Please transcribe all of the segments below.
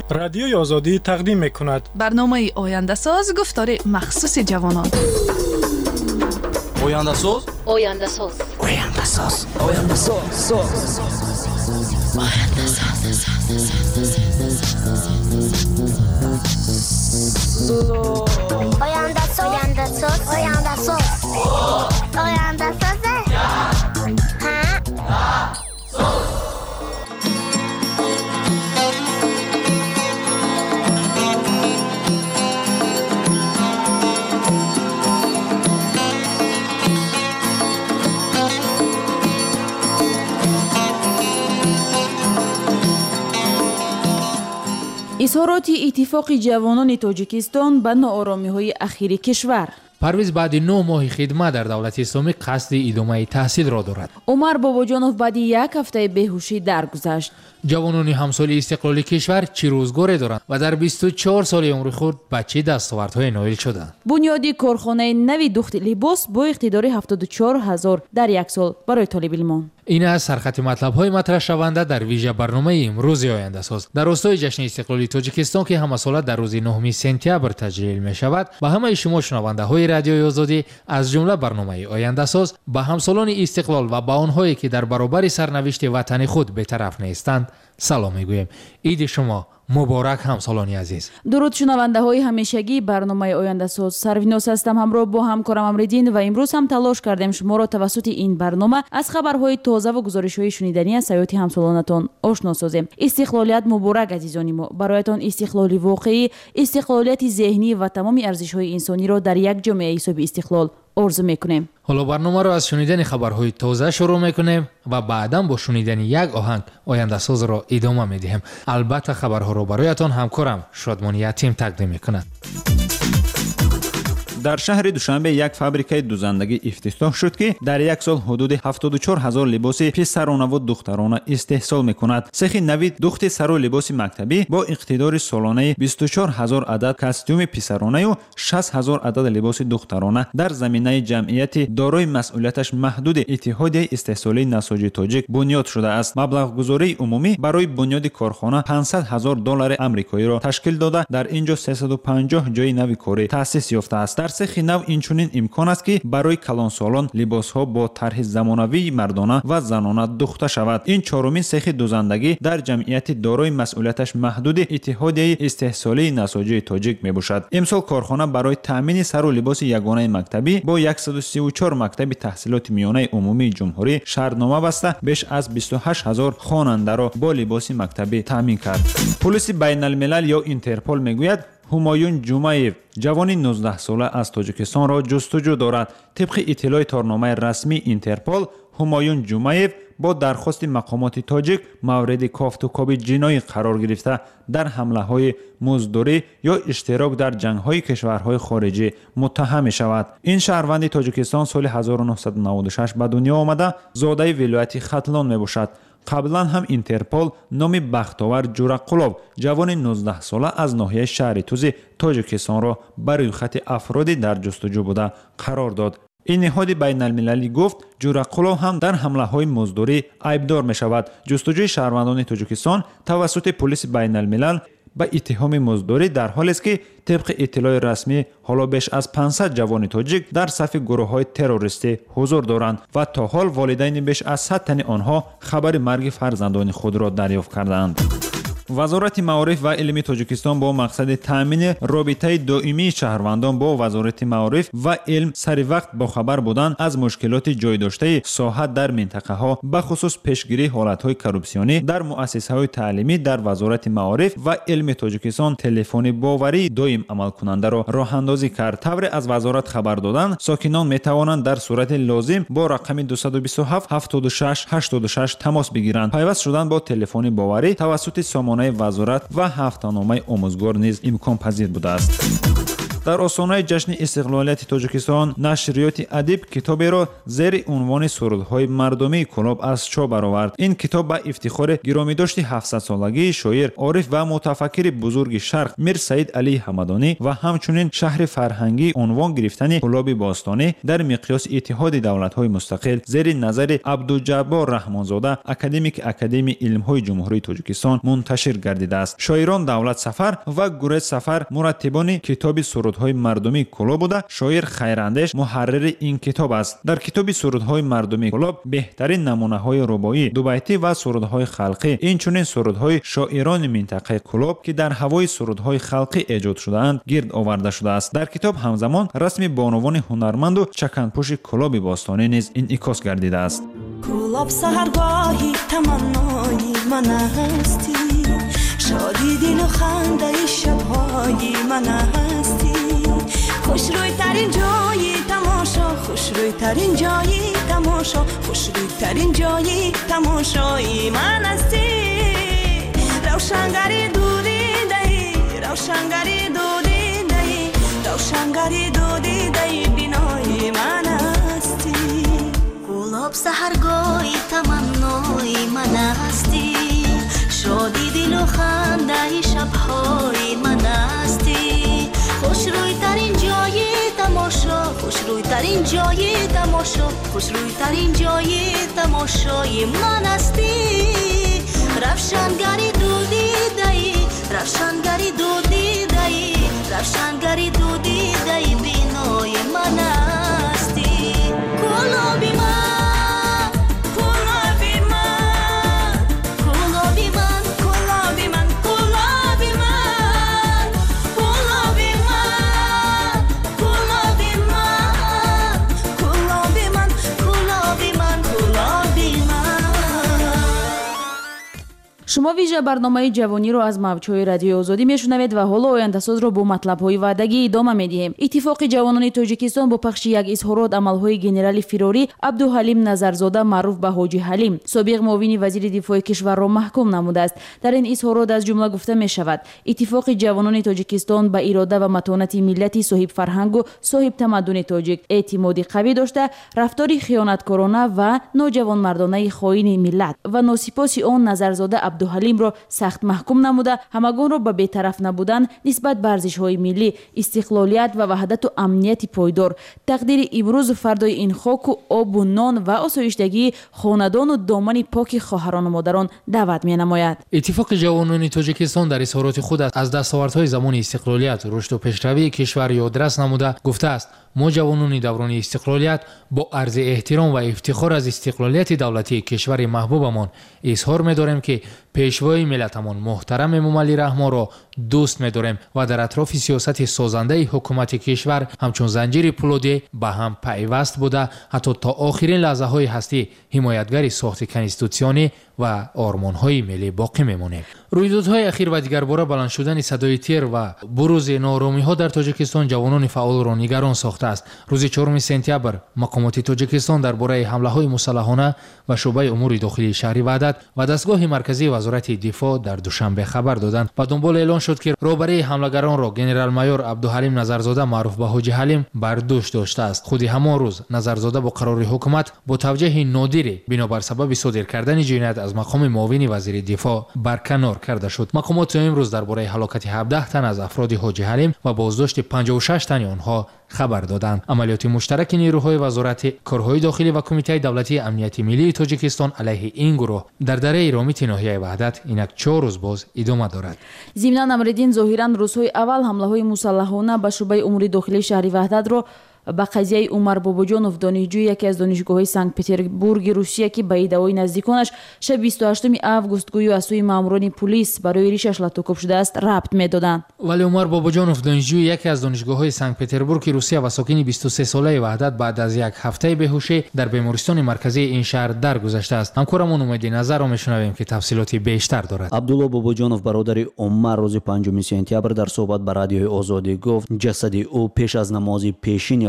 رادیوی آزادی تقدیم می‌کند. برنامه آینده ساز گفتار مخصوص جوانان. آینده ساز. آینده ساز. آینده ساز. آینده ساز. آینده ساز. آینده ساز. آینده ساز. آینده ساز. آینده ساز. اظهارات اتفاق جوانان تاجیکستان به ناآرامی‌های اخیر کشور. پرویز بعد 9 ماه خدمت در دولت اسلامی قصد ادامه تحصیل را دارد. عمر باباجانوف بعد 1 هفته بیهوشی درگذشت. جوانان همسال استقلال کشور چه روزگاری دارند و در 24 سال عمر خود به چه دستاوردهای نایل شدند؟ بنیادی کارخانه نوی دخت لباس با اقتدار 74000 در 1 سال برای طالب علمان. این از سرخط مطلب‌های مطرح شونده در ویژه برنامه امروز آینده ساز. در راستای جشن استقلال تاجیکستان که هم سال در روز 9 سپتامبر تجلیل می شود، به همه شما شنونده‌های رادیوی آزادی از جمله برنامه آینده ساز به همسالان استقلال و به آنهایی که در برابر سرنوشت وطن خود بی‌طرف نیستند سلام می‌گوییم. عید شما مبارک همسالان عزیز. درود شنونده های همیشگی برنامه آینده ساز. سرویناس هستم همراه با همکارم امریدین و امروز هم تلاش کردیم شما را توسط این برنامه از خبرهای تازه و گزارش‌های شنیدنی از حیات همسالانتان آشنا سازیم. استقلالیت مبارک عزیزان ما. برایتان استقلالی واقعی، استقلالیت ذهنی و تمام ارزش‌های انسانی را در یک جامعه حساب استقلال آرزو میکنیم. حالا برنامه را از شنیدن خبرهای تازه شروع میکنیم و بعداً با شنیدن یک آهنگ آینده ساز را ادامه میدهیم. البته خبرها را برایتان همکارم شادمانی یتیم تقدیم میکند. در شهر دوشنبه یک فابریکه دوزندگی افتتاح شد که در 1 سال حدود 74000 لباس پسرانه و دخترانه استحصال میکند. سخت نوید دخت سر و لباس مکتبی با اقتدار سالانه 24000 عدد کاستوم پسرانه و 60000 عدد لباس دخترانه در زمینه جمعیت دارای مسئولیتش محدود اتحادیه استحصالی نساجی تاجیک بنیاد شده است. مبلغ گذاری عمومی برای بنیاد کارخانه $500,000 آمریکایی را تشکیل داده در اینجا 350 جای نوی کاری تأسیس یافته است. در سخت نو اینچنین امکان است که برای کلانسالان لباس‌ها با طرح زمانوی مردانه و زنانه دوخته شود. این چهارمین سخت دوزندگی در جمعیت دارای مسئولیتش محدود اتحادیه استحصالی نساجی تاجیک میباشد. امسال کارخانه برای تامین سر و لباس یگانه مکتبی با 134 مکتب تحصیلات میانه عمومی جمهوری شرطنامه بسته بیش از 28000 خواننده را با لباس مکتبی تامین کرد. پلیس بین الملل یا اینترپل میگوید همایون جمعیف جوانی 19 ساله از تاجیکستان را جستجو دارد. طبق اطلاع تارنامه رسمی اینترپل، همایون جمعیف با درخواست مقامات تاجیک مورد کافتوکاوی جنایی قرار گرفته در حمله‌های مزدوری یا اشتراک در جنگ‌های کشورهای خارجی متهم می‌شود. این شهروند تاجیکستان سال 1996 به دنیا آمده، زاده ولایت ختلان میباشد. قبلا هم اینترپل نام بختاور جورقلوف جوان 19 ساله از ناحیه شهر توز تاجیکستان را برای خط افرادی در جستجو بوده قرار داد. این نهاد بین المللی گفت جورقلوف هم در حمله های مزدوری عیبدار می شود. جستجوی شهروندان تاجیکستان توسط پلیس بین الملل به اتهام مزدوری در حالی است که طبق اطلاع رسمی حالا بیش از 500 جوان تاجیک در صف گروه‌های تروریستی حضور دارند و تا حال والدین بیش از 100 تن آنها خبر مرگ فرزندان خود را دریافت کردند. وزارت معارف و علم تاجیکستان با مقصد تامین رابطه دائمی شهروندان با وزارت معارف و علم سر وقت با خبر بودن از مشکلات جای داشته ساحت در منطقه ها به خصوص پیشگیری حالت های کروپسیونی در مؤسسه های تعلیمی در وزارت معارف و علم تاجیکستان تلفن باوری دائم عمل کننده را راه اندازی کرد. طور از وزارت خبر دادن ساکنان می توانند در صورت لازم با رقم 227 76 86 تماس بگیرند. پیوست شدن با تلفن باوری توسط سامانه وزارت و هفته‌نامه آموزگار نیز امکان پذیر بوده است. дар осонаи ҷашни истиқлолияти тоҷикистон нашриёти адиб китоберо зери унвони сурудҳои мардумии Кӯлоб аз чоп баровард. ин китоб ба ифтихори гиромидошти 700-солагии шоир, ориф ва мутафаккири бузурги Шарқ Мир Саид Алии Ҳамадонӣ ва ҳамчунин шаҳри фарҳангии унвон гирифтани Кӯлоби Бостонӣ дар миқёси иттиҳоди давлатҳои мустақил зери назари Абдуҷаббор Раҳмонзода, академики Академияи илмҳои ҷумҳурии Тоҷикистон мунташир гардидааст. Шоирон Давлат Сафар ва Гурез Сафар мураттибони китоби сурудҳои мардумии Кӯлоб буда, шоир Хайрандеш муҳаррири ин китоб аст. Дар китоби сурудҳои мардумии Кӯлоб беҳтарин намунаҳои рубоӣ, дубайтӣ ва сурудҳои халқӣ, инчунин сурудҳои шоирони минтақаи Кӯлоб ки дар ҳавои сурудҳои халқӣ эҷод шудаанд гирд оварда шудааст. Дар китоб ҳамзамон расми бонувони ҳунарманду чаканпӯши Кӯлоби Бостонӣ низ инъикос гардидааст. Кӯлоб саҳаргоҳи таманнои ман ҳастӣ, шоди дилу хандаи шабҳои ман ҳастӣ, хушрӯйтарин ҷои тамошо, хушрӯйтарин ҷои тамошо, хушрӯйтарин ҷои тамошои ман ҳастӣ. равшангари дудидаи, равшангари дудидаи, равшангари дудидаи бинои ман ҳастӣ. Кӯлоб саҳаргоҳи таманнои ман ҳастӣ, шоди дилу хандаи шабҳои ман ҳастӣ, хушрӯйтарин ҷои тамошо, хушрӯйтарин ҷои тамошо, хушрӯйтарин ҷои тамошои ман ҳастӣ. равшангари дудидаи, равшангари дудидаи, равшангари дудидаи бинои ман ҳастӣ. Кӯлоби ман, кӯлоби ман, кӯлоби ман, кӯлоби ман, кӯлоби ман, кӯлоби ман, кӯлоби ман, кӯлоби ман, кӯлоби ман, кӯлоби ман. шумо вижа барномаи ҷавониро аз мавҷҳои радиои озодӣ мешунавед ва ҳоло ояндасозро бо матлабҳои ваъдагӣ идома медиҳем. иттифоқи ҷавонони Тоҷикистон бо пахши як изҳорот амалҳои генерали фирорӣ Абдуҳалим Назарзода маъруф ба Ҳоҷи Ҳалим, собиқ муовини вазири дифои кишварро маҳкум намудааст. дар ин изҳорот аз ҷумла гуфта мешавад: иттифоқи ҷавонони Тоҷикистон ба ирода ва матонати миллати соҳибфарҳангу соҳибтамаддуни тоҷик эътимоди қавӣ дошта, рафтори хиёнаткорона ва ноҷавонмардонаи хоини миллат ва носипоси он Назарзода Абдуҳалимро сахт маҳкум намуда, ҳамагонро ба бетараф набудан нисбат ба арзишҳои миллӣ, истиқлолият ва ваҳдату амнияти пойдор, тақдири имрӯзу фардои ин хоку обу нон ва осоиштагии хонадону домани поки хоҳарону модарон даъват менамояд. иттифоқи ҷавонони Тоҷикистон дар изҳороти худ аз дастовардҳои замони истиқлолият, рушду пешравии кишвар ёдрас намуда гуфтааст: мо ҷавонони даврони истиқлолият бо арзи эҳтиром ва ифтихор аз истиқлолияти давлатии кишвари маҳбубамон изҳор медорем ки пешвои миллатамон муҳтарам Эмомалӣ Раҳмонро дӯст медорем ва дар атрофи сиёсати созандаи ҳукумати кишвар ҳамчун занҷири пулодӣ ба ҳам пайваст буда ҳатто то охирин лаҳзаҳои ҳастӣ ҳимоятгари сохти конститутсионӣ ва ормонҳои миллӣ боқӣ мемонем. рӯйдодҳои ахир ва дигarbora баланд шудани садои тер ва бурузи нооромиҳо дар Тоҷикистон ҷавонони фаъолро нигарон сохтааст. рӯзи 4 сентябр мақомоти Тоҷикистон дар бораи ҳамлаҳои мусаллаҳона ва шуъбаи умури дохилии шаҳри Ваҳдат ва дастгоҳи марказии вазорати дифоъ дар душанбе хабар доданд. ба дунбол эълон шуд ки роҳбарии ҳамлагаронро генерал-майор Абдуҳалим Назарзода маъруф ба Ҳоҷи Ҳалим бар дӯш доштааст. худи ҳамон рӯз Назарзода бо қарори ҳукумат бо тавҷеҳи нодире бинобар сабаби содир кардани ҷиноят аз мақоми муовини вазири дифоъ барканор карда шуд. мақомот то имрӯз дар бораи ҳалокати 17 тан аз афроди Ҳоҷи Ҳалим ва боздошти 56 тани онҳо хабар доданд. амалиёти муштараки нерӯҳои вазорати корҳои дохилӣ ва кумитаи давлатии амнияти миллии Тоҷикистон алайҳи ин гурӯҳ дар дараи ромити ноҳияи Ваҳдат инак 4 рӯз боз идома дорад. зимнан Амриддин зоҳиран рӯзҳои аввал ҳамлаҳои мусаллаҳона ба шуъбаи умури дохилии шаҳри Ваҳдатро ба қазияи Умар Бобоҷонов, донишҷӯи яке аз донишгоҳҳои Санкт-Петербурги Русия ки ба иддаои наздиконаш шаби 28 август гӯё аз сӯи маъмурони пулис барои ришаш латокоб шудааст, рабт медоданд. вале Умар Бобоҷонов, донишҷӯи яке аз донишгоҳҳои Санкт-Петербурги Русия ва сокини 23-солаи Ваҳдат, баъд аз як ҳафтаи беҳушӣ дар бемористони марказии ин шаҳр даргузаштааст. ҳамкорамон Умеди Назарро мешунавем ки тафсилоти бештар дорад. Абдулло Бобоҷонов, бародари Умар, рӯзи 5 сентябр дар суҳбат ба радиои Озодӣ гуфт, ҷасади ӯ пеш аз намози пешини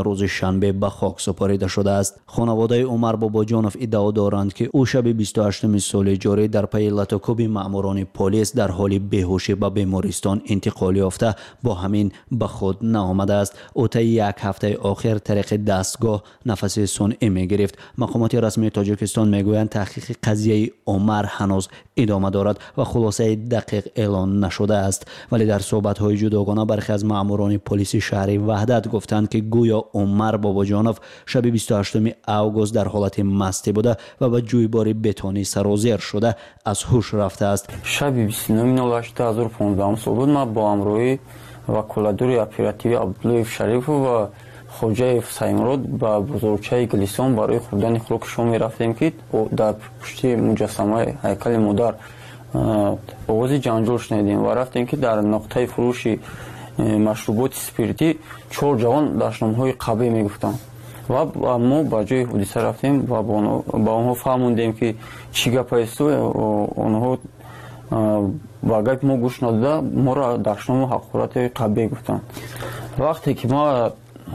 روز شنبه به خاک سپرده شده است. خانواده عمر باباجانов ادعا دارند که او شب 28 سال جاری در پی لطوکوب ماموران پلیس در حال بیهوشی به بیمارستان انتقال یافته با همین به خود نآمده است. او تا یک هفته آخر طریق دستگاه نفس صنعی می گرفت. مقامات رسمی تاجیکستان میگویند تحقیق قضیه عمر هنوز ادامه دارد و خلاصه دقیق اعلان نشده است، ولی در صحبت‌های جداگانه برخی از ماموران پلیس شهر وحدت گفتند که گویا عمر باباجانov شب 28 اوگوست در حالت مستی بوده و به جویبار بتونی سرازیر شده از هوش رفته است. شب 29/08/2015 سال بود. ما با همراهی وکالت‌دار اپراتیوی عبداللطیف شریف و خوجایف سایمرود با بزرگچه گلیسون برای خوردن خوراک شام رفتیم که در پشت مجسمه هیکل مادر آواز جنجال شنیدیم و رفتیم که در نقطه فروش مشروبات اسپریتی 4 جوان داشتنامه‌های قبیح میگفتند و ما با جای حادثه رفتیم و با آنها فهمیدیم که چی گپ است و آنها با گپ ما گوش نداده ما را داشتنامه حقارت قبیح گفتند. وقتی که ما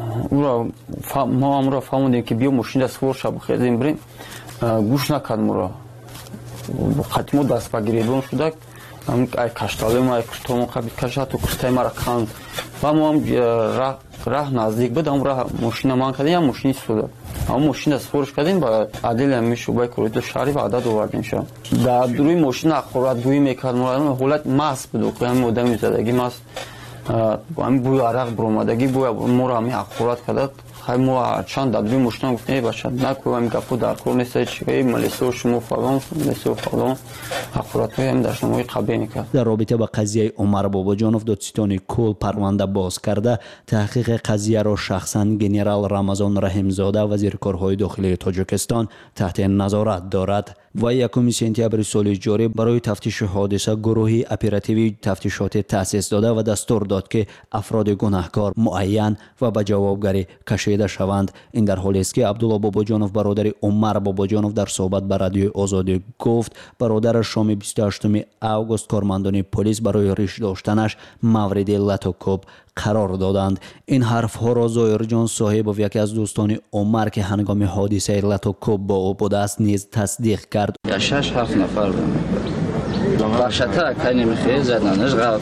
را فهمیدیم که بیا ماشین دست فور شب خیزیم بریم گوش نکرد ما را خطمو دست بگیریدون شده ای کشتالیم ای کشتالیم قبیل کشت و کشتای مرا کند و ما هم راه نزدیک بود هم راه ماشین من کردیم هم ماشینی سوده اما ماشین دست فورش کردیم با عدل همی شعبه کوریدو شهری و عدد آوردیم شد در روی ماشین اخورت گویی میکرد ما حالت مست بود و همین مدام زدگی مست همین بوی عرق برآمدگی بوی ما را همین اخورت کرد خیلی ما چند دادوی مشتم گفتیم باشد نکو همین گپو در کور نیست چیه ملیسو شما فلان ملیسو فلان اخورت های هم داشتم های قبیه میکرد. در رابطه با قضیه عمر باباجانov دادستان کل پرونده باز کرده تحقیق قضیه را شخصا گنرال رمضان رحیمزاده وزیر کارهای داخلی تاجیکستان تحت نظارت دارد و 1 سپتامبر سال جاری برای تفتیش حادثه گروهی اپراتیوی تفتیشات تأسیس داده و دستور داد که افراد گناهکار معین و به جوابگری کشیده شوند. این در حالی است که عبدالله باباجانov برادر عمر باباجانov در صحبت با رادیو آزادی گفت برادر شام 28 اوگوست کارمندان پلیس برای ریش داشتنش مورد لطوکوب قرار دادند. این حرف ها را زایر جان صاحب و یکی از دوستان عمر که هنگام حادثه لطوکوب با او بوده است نیز تصدیق کرد. 6-7 نفر باشتر که نمیخواد زدنش غلط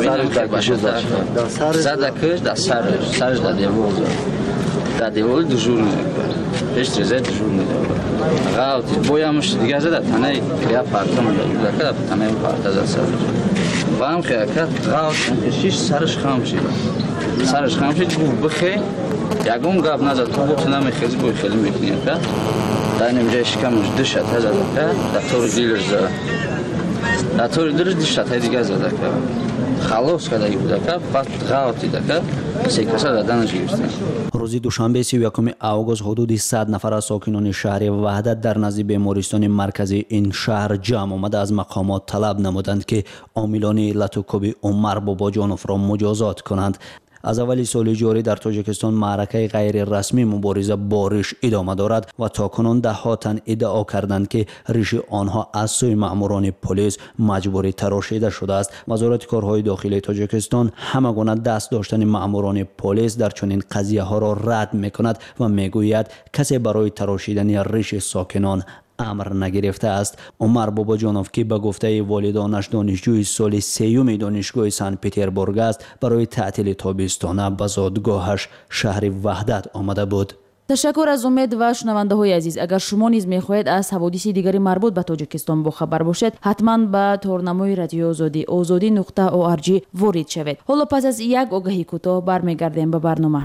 داد. زدکش در سرش دادی بود. دادی بود دژور میکرد. هیچ چیزی دژور نمیکرد. غلط بویامش دیگه زد تنه یا پارتم داد. تنه پارت زد سر. وام که غلط شیش سرش خام شد. سرش خام شد گفت بخی. یکم گپ نزد تو گفت نمیخواد بوی خیلی میکنی که. در نمیشه شکمش دشت هزار که دکتر دیلر زد. دکتر دیلر دشت دیگه زد که خلاص کرده بود که بعد غلطی داد که سیکسا دادنش گرفت. روز دوشنبه 31 اوگوست حدود 100 نفر از ساکنان شهر وحدت در نزد بیمارستان مرکزی این شهر جمع آمده از مقامات طلب نمودند که عاملان لطوکوب عمر باباجانov را مجازات کنند. از اول سال جاری در تاجیکستان معرکه غیر رسمی مبارزه با ریش ادامه دارد و تاکنون ده‌ها تن ادعا کردند که ریش آنها از سوی ماموران پلیس مجبوری تراشیده شده است. وزارت کارهای داخلی تاجیکستان همگونه دست داشتن ماموران پلیس در چنین قضیه ها را رد میکند و میگوید کسی برای تراشیدن ریش ساکنان امر نگرفته است. عمر باباجانov که به گفته والدانش دانشجوی سال 3 دانشگاه سن پتربورگ است برای تعطیل تابستانه به زادگاهش شهر وحدت آمده بود. تشکر از امید و شنونده های عزیز. اگر شما نیز میخواهید از حوادث دیگری مربوط به تاجیکستان با خبر باشید حتما به تورنمای رادیو آزادی azadi.org وارد شوید. حالا پس از یک آگهی کوتاه برمیگردیم به برنامه.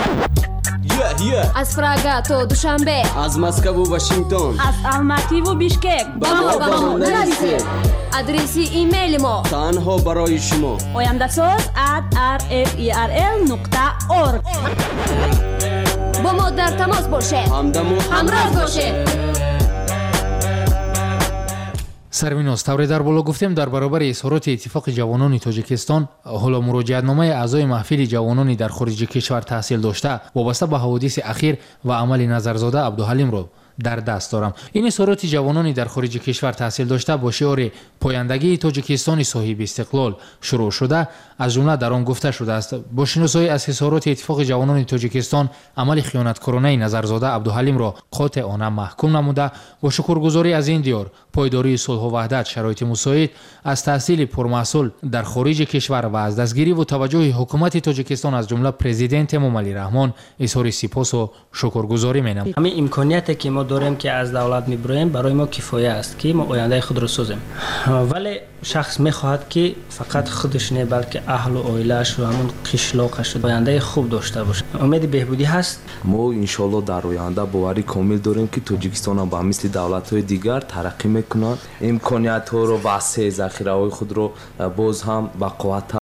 از پراگا تا دوشنبه، از مسکو و واشنگتن، از الماتی و بیشکک با ما نرسید. آدرس ایمیل ما تنها برای شما oyandasos@rferl.org. با ما در تماس باشید، همراه باشید. سرمیناز طوری در بالا گفتیم در برابر اظهارات اتفاق جوانان تاجیکستان حالا مراجعتنامه اعضای محفل جوانانی در خارج کشور تحصیل داشته وابسته به حوادث اخیر و عمل نظرزاده عبدالحلیم را در دست دارم. این اظهارات جوانانی در خارج کشور تحصیل داشته با شعار پایندگی تاجیکستان صاحب استقلال شروع شده. از جمله در آن گفته شده است با شناسایی از اظهارات اتفاق جوانان تاجیکستان عمل خیانتکارانه نظرزاده عبدالحلیم را قاطعانه محکوم نموده با شکرگزاری از این دیار پایداری صلح و وحدت شرایط مساعد از تحصیل پرمحصول در خارج کشور و از دستگیری و توجه حکومت تاجیکستان از جمله پرزیدنت امام علی رحمان اظهار سپاس و شکرگزاری می‌نمایم. همین امکانیتی که ما داریم که از دولت می‌بریم برای ما کفایه است که ما آینده خود را سازیم، ولی شخص می‌خواهد که فقط خودش نه بلکه اهل و عائله‌اش و همون قشلاقش آینده خوب داشته باشه. امید بهبودی هست. ما ان شاء الله در آینده باوری کامل داریم که تاجیکستان هم با مثل دولت‌های دیگر ترقی می‌کند. امکانیت‌ها رو وسیع ذخیره‌های خود رو باز هم با قوت